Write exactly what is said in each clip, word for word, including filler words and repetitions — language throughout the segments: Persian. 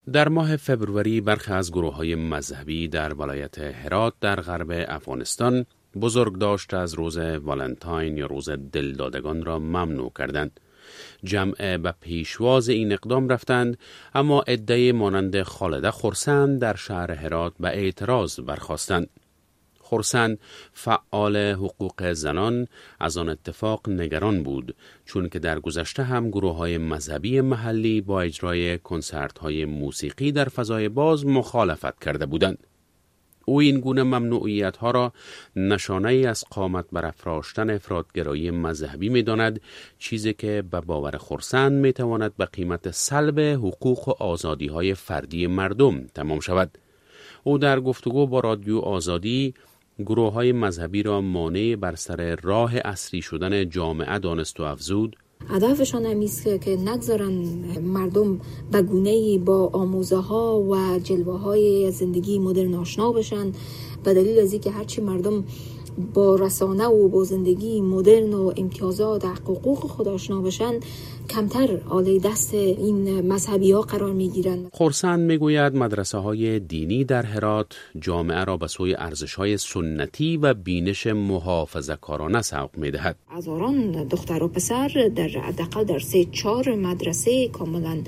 در ماه فبروری برخی از گروه‌های مذهبی در ولایت هرات در غرب افغانستان بزرگداشت از روز والنتاین یا روز دلدادگان را ممنوع کردند. جمع به پیشواز این اقدام رفتند، اما عده‌ای مانند خالده خرسند در شهر هرات به اعتراض برخاستند. خرسند فعال حقوق زنان از آن اتفاق نگران بود، چون که در گذشته هم گروه‌های مذهبی محلی با اجرای کنسرت‌های موسیقی در فضای باز مخالفت کرده بودند. او این گونه ممنوعیت‌ها را نشانه‌ای از قامت برافراشتن افراط‌گرایی مذهبی می‌داند، چیزی که به باور خرسند می‌تواند به قیمت سلب حقوق و آزادی‌های فردی مردم تمام شود. او در گفتگو با رادیو آزادی گروه‌های مذهبی را مانع بر سر راه اصلی شدن جامعه دانست و افزود: هدفشان همیست که, که نگذارن مردم به گونه‌ای با آموزه ها و جلوه های زندگی مدرن آشنا بشن، به دلیل از اینکه هرچی مردم با رسانه و با زندگی مدرن و امتیازات و حقوق خود آشنا بشن، کمتر آله دست این مذهبی ها قرار می گیرند. خرسند می گوید مدرسه های دینی در هرات جامعه را به سوی ارزش های سنتی و بینش محافظه کارانه سوق می دهد. هزاران دختر و پسر در حداقل در سه چهار مدرسه کاملا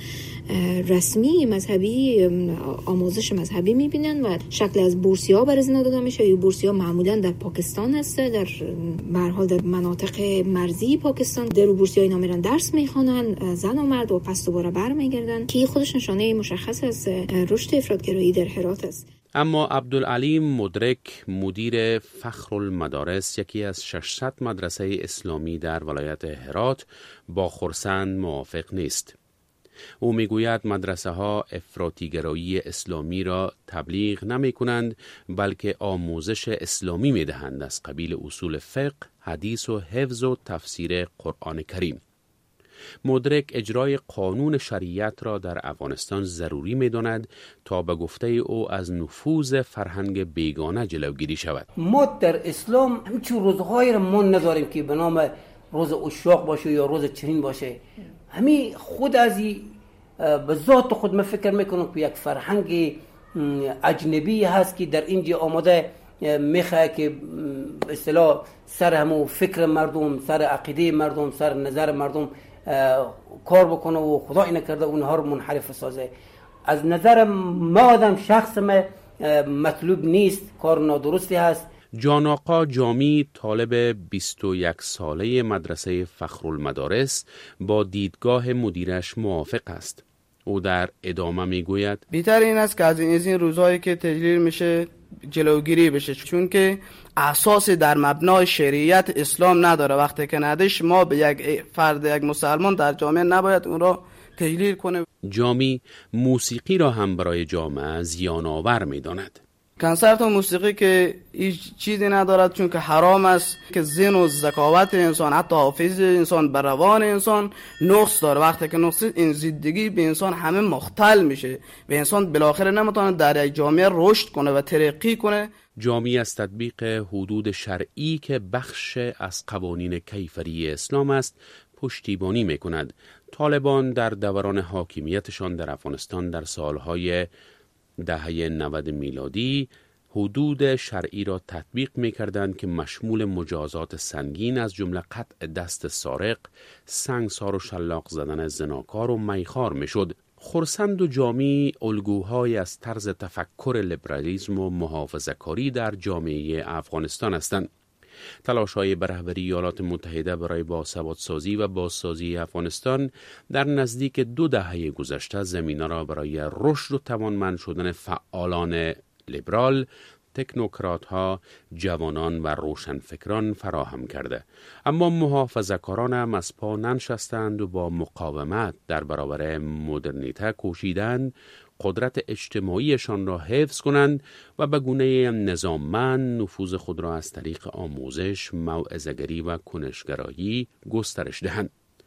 رسمی مذهبی آموزش مذهبی می بینند و شکل از بورسیه ها برای داده میشه. این بورسیه ها معمولا در پاکستان است، در به هر حال در مناطق مرزی پاکستان. در بورسیه ها اینا میرن درس میخوانن، زن و مرد، و پس دوباره برمیگردن، که خودش نشانه مشخص از رشد افراطگرایی در هرات است. اما عبدالعلیم مدرک، مدیر فخرالمدارس، یکی از ششصد مدرسه اسلامی در ولایت هرات، با خرسند موافق نیست. او میگوید مدرسه ها افراطیگرایی اسلامی را تبلیغ نمی کنند، بلکه آموزش اسلامی می دهند از قبیل اصول فقه، حدیث و حفظ و تفسیر قرآن کریم. مدرک اجرای قانون شریعت را در افغانستان ضروری می داند تا به گفته او از نفوذ فرهنگ بیگانه جلوگیری شود. ما در اسلام همچون روزهای را ما نداریم که به نام روز اشراق باشه یا روز چنین باشه. همین خود از به ذات خود من فکر میکنم که یک فرهنگ اجنبی هست که در اینجا آماده میخواه که به اصطلاح سر همو فکر مردم، سر عقیده مردم، سر نظر مردم کار بکنه و خدا اینه کرده اونها رو منحرف سازه. از نظر ما آدم شخص ما مطلوب نیست، کار نادرستی هست. جان آقا جامی، طالب بیست و یک ساله مدرسه فخرالمدارس، با دیدگاه مدیرش موافق است. او در ادامه میگوید بهتر این است که از این از این روزهایی که تجلیل میشه جلوگیری بشه، چون که اساس در مبنای شریعت اسلام نداره. وقتی که ندش، ما به یک فرد، یک مسلمان در جامعه نباید اون را تجلیل کنه. جامی موسیقی را هم برای جامعه زیان آور میداند. کنسرت و موسیقی که هیچ چیزی ندارد، چون که حرام است، که ذهن و ذکاوت انسان، حتی حافظه انسان، بر روان انسان نقص داره. وقتی که نقص این زندگی به انسان همه مختل میشه، به انسان بالاخره نمیتونه در یک جامعه رشد کنه و ترقی کنه. جامی از تطبیق حدود شرعی که بخش از قوانین کیفری اسلام است پشتیبانی میکند. طالبان در دوران حاکمیتشان در افغانستان در سالهای دهه نود میلادی حدود شرعی را تطبیق می‌کردند که مشمول مجازات سنگین از جمله قطع دست سارق، سنگسار و شلاق زدن زناکار و میخوار میشد. خرسند و جامی الگوهای از طرز تفکر لیبرالیسم و محافظه‌کاری در جامعه افغانستان هستند. تلاش‌های به رهبری ایالات متحده برای باثبات‌سازی و بازسازی افغانستان در نزدیک دو دهه گذشته زمینه را برای رشد و توانمند شدن فعالان لیبرال، تکنوکرات‌ها، جوانان و روشنفکران فراهم کرده. اما محافظه‌کاران هم از پا ننشستند و با مقاومت در برابر مدرنیته کوشیدند قدرت اجتماعیشان را حفظ کنند و به گونه نظاممند نفوذ خود را از طریق آموزش، موعظه‌گری و کنشگرایی گسترش دهند.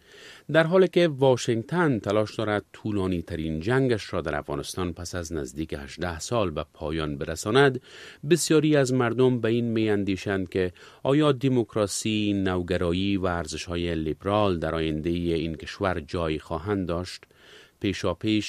در حالی که واشنگتن تلاش دارد طولانی ترین جنگش را در افغانستان پس از نزدیک هجده سال به پایان برساند، بسیاری از مردم به این می اندیشند که آیا دموکراسی، نوگرایی و ارزش‌های لیبرال در آینده این کشور جای خواهند داشت؟ پیشاپیش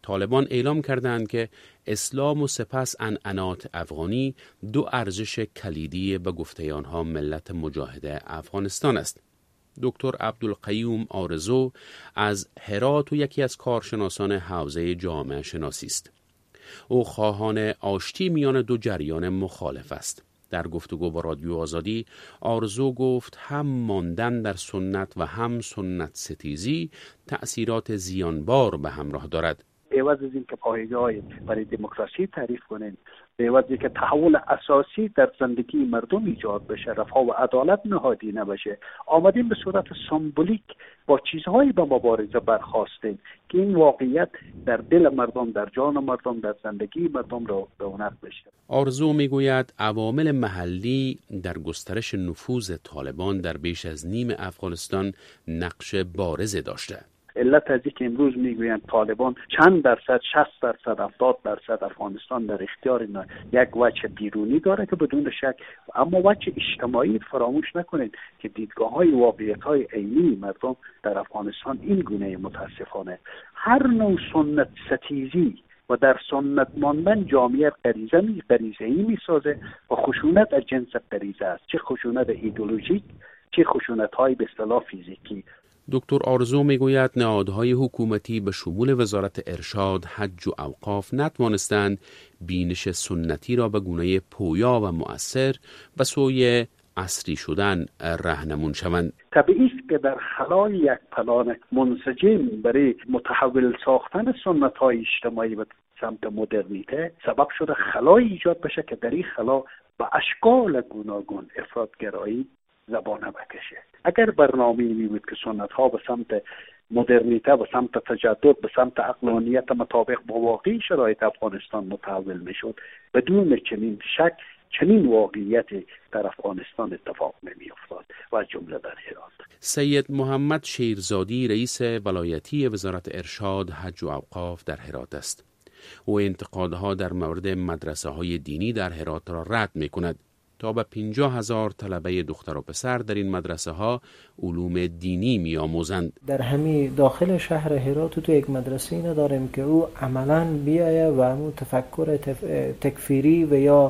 طالبان اعلام کردند که اسلام و سپس عنعنات افغانی دو ارزش کلیدی به گفته آنها ملت مجاهد افغانستان است. دکتر عبدالقیوم آرزو از هرات و یکی از کارشناسان حوزه جامعه شناسی است. او خواهان آشتی میان دو جریان مخالف است. در گفتگو با رادیو آزادی آرزو گفت هم ماندن در سنت و هم سنت ستیزی تأثیرات زیانبار به همراه دارد. به عوض از اینکه پایه‌های برای دموکراسی تعریف کنین، به عوض از اینکه تحول اساسی در زندگی مردم ایجاد بشه، رفاه و عدالت نهادی نباشه، آمدیم به صورت سمبولیک با چیزهایی به مبارزه برخواستیم که این واقعیت در دل مردم، در جان مردم، در زندگی مردم را رونق بشه. آرزو میگوید عوامل محلی در گسترش نفوذ طالبان در بیش از نیم افغانستان نقش بارز داشته. علت از اینکه امروز میگویند طالبان چند درصد، شصت درصد، هفتاد درصد افغانستان در اختیار اینا یک وجه بیرونی داره که بدون شک، اما وجه اجتماعی فراموش نکنید که دیدگاه های واقعیت های عینی مردم در افغانستان این گونه متاسفانه هر نوع سنت ستیزی و در سنت ماندن جامعه غریزه می غریزه‌ای میسازه و خشونت از جنس غریزه است، چه خشونت ایدئولوژیک چه خشونت های به اصطلاح فیزیکی. دکتر آرزو میگوید نهادهای حکومتی به شمول وزارت ارشاد، حج و اوقاف نتوانستند بینش سنتی را به گونه پویا و مؤثر به سوی عصری شدن راهنمون شوند. طبیعی است که در خلای یک پلان منسجم برای متحول ساختن سنت‌های اجتماعی به سمت مدرنیته سبب شده خلای ایجاد بشه که در این خلا به اشکال گوناگون افراط‌گرایی زبانه بکشه. اگر برنامه‌ای می بود که سنت‌ها به سمت مدرنیته، به سمت تجدد، به سمت عقلانیت مطابق با واقعی شرایط افغانستان متحول میشد، بدون چنین شک چنین واقعیتی در افغانستان اتفاق نمی افتاد و از جمله در هرات. سید محمد شیرزادی رئیس ولایتی وزارت ارشاد، حج و اوقاف در هرات است. او انتقادها در مورد مدرسه‌های دینی در هرات را رد می‌کند. تا به پنجاه هزار طلبه دختر و پسر در این مدرسه ها علوم دینی می آموزند. در همین داخل شهر هرات تو یک مدرسه نداریم که او عملاً بیایه و همون تفکر تکفیری و یا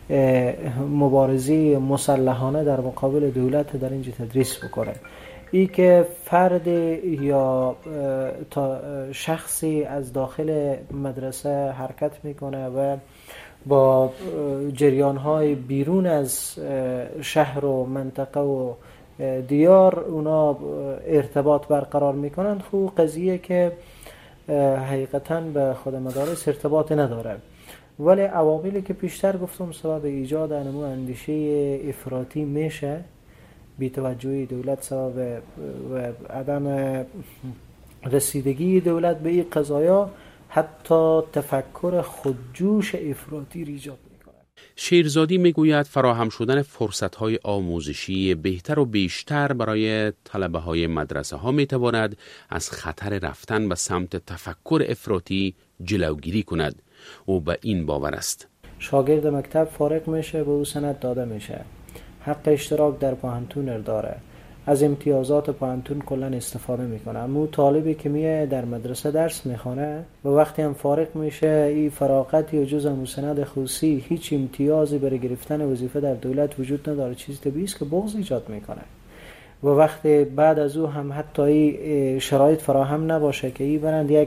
مبارزه مسلحانه در مقابل دولت در اینجا تدریس بکنه. ای که فرد یا شخصی از داخل مدرسه حرکت میکنه و با جریان‌های بیرون از شهر و منطقه و دیار اونا ارتباط برقرار میکنند، خب قضیه که حقیقتاً به خود مدارس ارتباط نداره، ولی عواملی که پیشتر گفتم سبب ایجاد انمو اندیشه افراطی میشه، بی‌توجهی دولت سبب و عدم رسیدگی دولت به این قضایا حتی تفکر خودجوش افراطی ایجاد می‌کند. شیرزادی میگوید فراهم شدن فرصت‌های آموزشی بهتر و بیشتر برای طلبه‌های مدرسه‌ها می‌تواند از خطر رفتن به سمت تفکر افراطی جلوگیری کند. او به این باور است. شاگرد مکتب فارغ میشه، به او سند داده میشه، حق اشتراک در پانتون داره، از امتیازات پانتون کلا استفاده میکنه. اما طالبی که میه در مدرسه درس میخونه و وقتی هم فارغ میشه این فراغت یا جز مسند خصوصی هیچ امتیازی برای گرفتن وظیفه در دولت وجود نداره، چیزی طبیعی است که بغض ایجاد میکنه. و وقتی بعد از او هم حتی این شرایط فراهم نباشه که این برند یک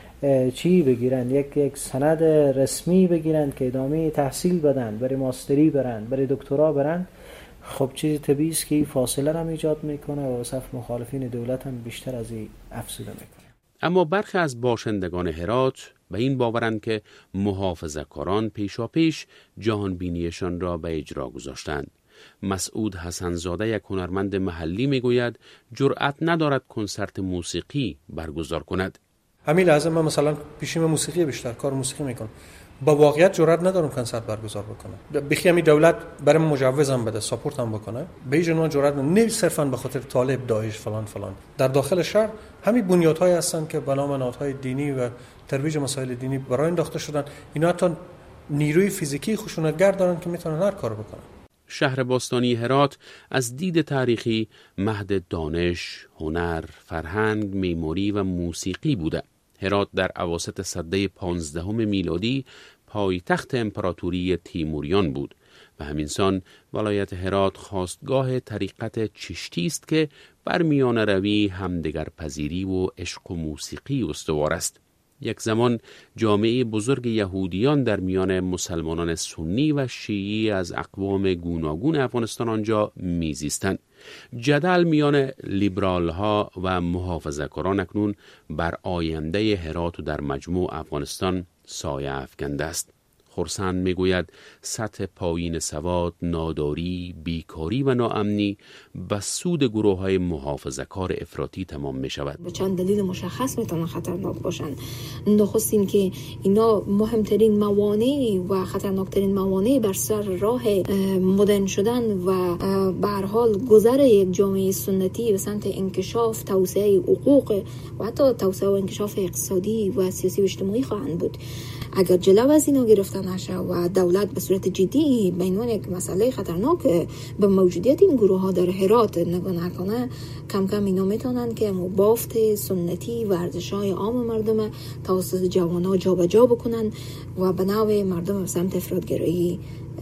چی بگیرند، یک یک سند رسمی بگیرند که ادامه تحصیل بدن، برای ماستری برند، برای دکترا برند، خب چیزی طبیعی است که این فاصله را ایجاد میکنه و صف مخالفین دولت هم بیشتر از این افزوده میکنه. اما برخی از باشندگان هرات به این باورند که محافظه‌کاران پیشاپیش جهان بینیشان را به اجرا گذاشتند. مسعود حسنزاده یک هنرمند محلی میگوید جرأت ندارد کنسرت موسیقی برگزار کند. همین لحظه من مثلا پیشیم موسیقی بیشتر کار موسیقی میکنم، با واقعیت جرئت ندارم کنسرت برگزار بکنم. بخی همی دولت برام مجوزم بده، ساپورتم بکنه، به هیچ عنوان جرئت نه، صرفا به خاطر طالب، داعش، فلان فلان. در داخل شهر همین بنیادهایی هستن که به نام نهادهای دینی و ترویج مسائل دینی برای انداخته شدن. اینا حتی نیروی فیزیکی خشونتگر دارن که میتونن هر کارو بکنن. شهر باستانی هرات از دید تاریخی مهد دانش، هنر، فرهنگ، معماری و موسیقی بوده. هرات در اواسط سده پانزدهم میلادی پایتخت امپراتوری تیموریان بود و همینسان ولایت هرات خواستگاه طریقت چشتی است که بر میان روی همدیگر پذیری و عشق و موسیقی استوار است. یک زمان جامعه بزرگ یهودیان در میان مسلمانان سنی و شیعی از اقوام گوناگون افغانستان آنجا میزیستند. جدل میان لیبرال ها و محافظه‌کاران اکنون بر آینده هرات و در مجموع افغانستان سایه افکنده است. خرسند میگوید سطح پایین سواد، ناداری، بیکاری و ناامنی به سود گروه های محافظه‌کار افراطی تمام می شود. به چند دلیل مشخص میتونن خطرناک باشن. نخست این که اینا مهمترین موانع و خطرناکترین موانع بر سر راه مدرن شدن و به هر حال گذر یک جامعه سنتی به سمت انکشاف، توسعه حقوق و حتی توسعه و انکشاف اقتصادی و سیاسی و اجتماعی خواهند بود. اگر جلو از اینا گرفته نشه و دولت به صورت جدی به عنوان یک مسئله خطرناک به موجودیت این گروه ها در هرات نگاه نکنه، کم کم اینا میتونن که بافت سنتی و ارزش‌های عام مردم توسط جوان‌ها جابجا بکنن و به نوع مردم به سمت افراط‌گرایی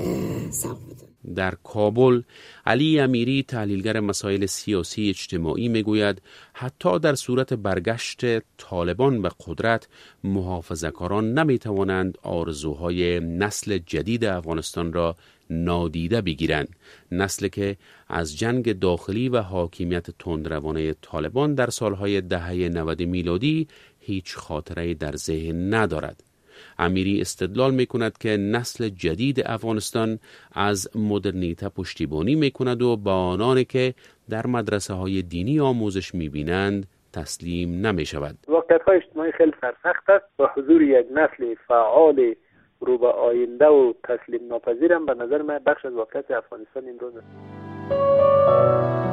سوق بدن. در کابل علی امیری تحلیلگر مسائل سیاسی اجتماعی میگوید حتی در صورت برگشت طالبان به قدرت محافظه‌کاران نمیتوانند آرزوهای نسل جدید افغانستان را نادیده بگیرند، نسلی که از جنگ داخلی و حاکمیت تندروانه طالبان در سالهای دهه نود میلادی هیچ خاطره در ذهن ندارد. امیری استدلال می کند که نسل جدید افغانستان از مدرنیته پشتیبانی می کند و با آنانی که در مدرسه های دینی آموزش می بینند تسلیم نمی شود. واقعیت های اجتماعی خیلی سرسخت است و حضور یک نسل فعال رو به آینده و تسلیم ناپذیرم به نظر من بخش از واقعیت افغانستان این روز است.